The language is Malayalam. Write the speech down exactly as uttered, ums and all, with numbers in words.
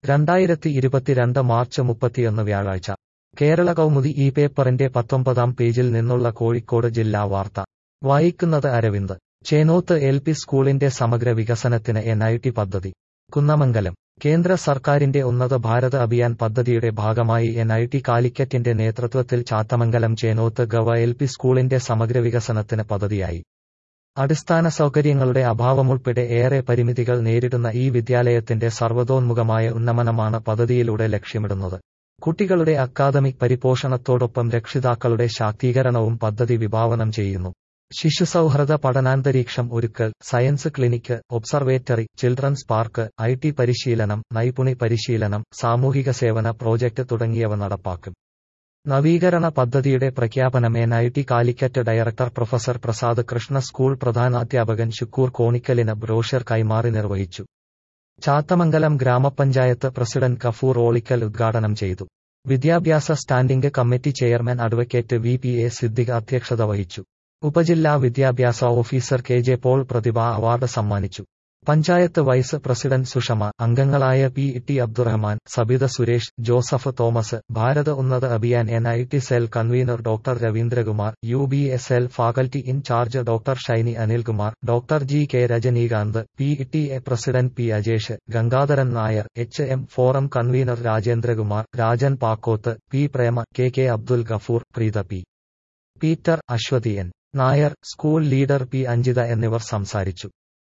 രണ്ടായിരത്തി ഇരുപത്തിരണ്ട് മാർച്ച് മുപ്പത്തിയൊന്ന് വ്യാഴാഴ്ച കേരള കൗമുദി ഈ പേപ്പറിന്റെ പത്തൊമ്പതാം പേജിൽ നിന്നുള്ള കോഴിക്കോട് ജില്ലാ വാർത്ത വായിക്കുന്നത് അരവിന്ദ്. ചേനോത്ത് എൽ പി സ്കൂളിന്റെ സമഗ്ര വികസനത്തിന് എൻ ഐ ടി പദ്ധതി. കുന്നമംഗലം. കേന്ദ്ര സർക്കാരിന്റെ ഉന്നത ഭാരത് അഭിയാൻ പദ്ധതിയുടെ ഭാഗമായി എൻ ഐ ടി കാലിക്കറ്റിന്റെ നേതൃത്വത്തിൽ ചാത്തമംഗലം ചേനോത്ത് ഗവ എൽ പി സ്കൂളിന്റെ സമഗ്ര വികസനത്തിന് പദ്ധതിയായി. അടിസ്ഥാന സൗകര്യങ്ങളുടെ അഭാവമുൾപ്പെടെ ഏറെ പരിമിതികൾ നേരിടുന്ന ഈ വിദ്യാലയത്തിന്റെ സർവ്വതോന്മുഖമായ ഉന്നമനമാണ് പദ്ധതിയിലൂടെ ലക്ഷ്യമിടുന്നത്. കുട്ടികളുടെ അക്കാദമിക് പരിപോഷണത്തോടൊപ്പം രക്ഷിതാക്കളുടെ ശാക്തീകരണവും പദ്ധതി വിഭാവനം ചെയ്യുന്നു. ശിശുസൗഹൃദ പഠനാന്തരീക്ഷം ഒരുക്കൽ, science clinic, observatory, children's park, I T പരിശീലനം, നൈപുണി പരിശീലനം, സാമൂഹിക സേവന പ്രോജക്ട് തുടങ്ങിയവ നടപ്പാക്കും. നവീകരണ പദ്ധതിയുടെ പ്രഖ്യാപനം N I T Calicut director professor Prasad Krishna school പ്രധാനാധ്യാപകൻ ശുക്കൂർ കോണിക്കലിന് ബ്രോഷർ കൈമാറി നിർവഹിച്ചു. ചാത്തമംഗലം ഗ്രാമപഞ്ചായത്ത് പ്രസിഡന്റ് ഗഫൂർ ഓളിക്കൽ ഉദ്ഘാടനം ചെയ്തു. വിദ്യാഭ്യാസ standing committee chairman advocate V P A Siddique അധ്യക്ഷത വഹിച്ചു. ഉപജില്ലാ വിദ്യാഭ്യാസ officer K J Paul Prathibha award സമ്മാനിച്ചു. പഞ്ചായത്ത് വൈസ് പ്രസിഡന്റ് സുഷമ, അംഗങ്ങളായ P T Abdurahman, Sabitha Suresh, Joseph Thomas, Bharat Unnat Abhiyan N I T cell convener doctor Raveendrakumar, U B S L faculty in charge doctor Shiny Anilkumar, doctor G K Rajanikanth, P T A president P Ajesh, Gangadharan Nair, H M forum convener Rajendrakumar, Rajan Pakkoth, P Prema, K K Abdul Gafoor, Preetha P Peter, Aswathi N Nair, school leader P Anjitha എന്നിവർ സംസാരിച്ചു.